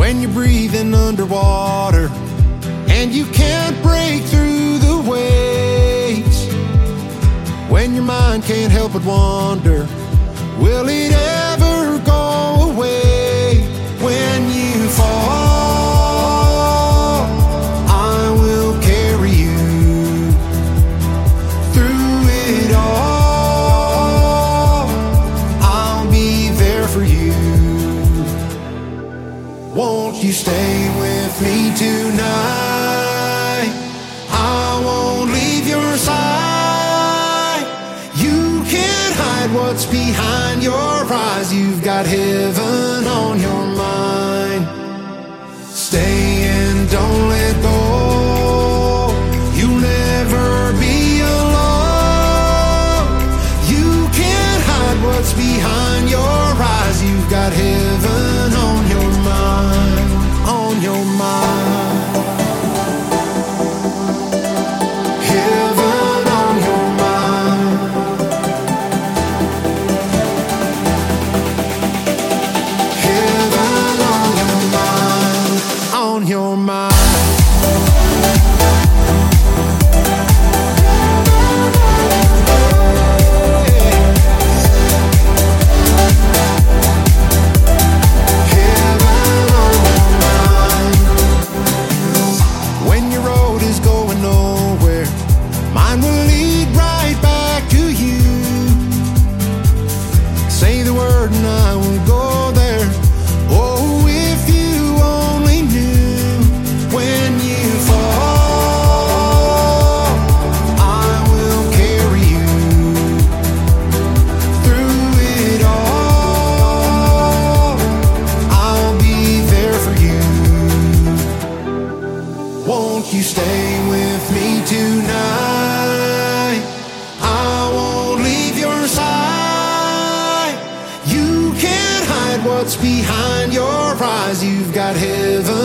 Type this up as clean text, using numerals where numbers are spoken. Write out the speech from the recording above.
when you're breathing underwater and you can't break through the waves, when your mind can't help but wonder, will it ever go away? When you fall, I will carry you through it all. I'll be there for you. Won't you stay with me tonight? I won't leave your side. You can't hide what's behind your eyes. You've got heaven on your mind. Stay and don't let go. You'll never be alone. You can't hide what's behind your eyes. You've got heaven on your mind, on your mind. Heaven on your mind. Heaven on your mind, on your mind. Mine will lead right back to you. Say the word and I will go there. Oh, if you only knew. When you fall, I will carry you through it all. I'll be there for you. Won't you stay with me tonight? What's behind your eyes? You've got heaven